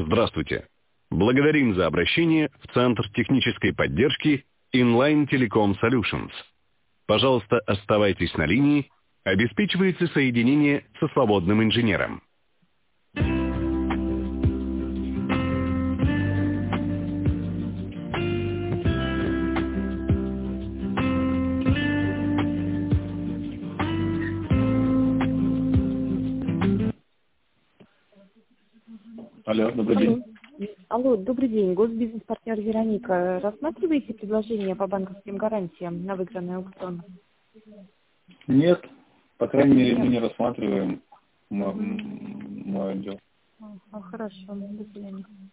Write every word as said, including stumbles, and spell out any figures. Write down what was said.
Здравствуйте. Благодарим за обращение в Центр технической поддержки Inline Telecom Solutions. Пожалуйста, оставайтесь на линии. Обеспечивается соединение со свободным инженером. Алло, добрый Алло. день. Алло, добрый день. Госбизнес-партнер Вероника. Рассматриваете предложения по банковским гарантиям на выигранный аукцион? Нет, по крайней мере, мы не рассматриваем мой, мой отдел. А, хорошо, до свидания.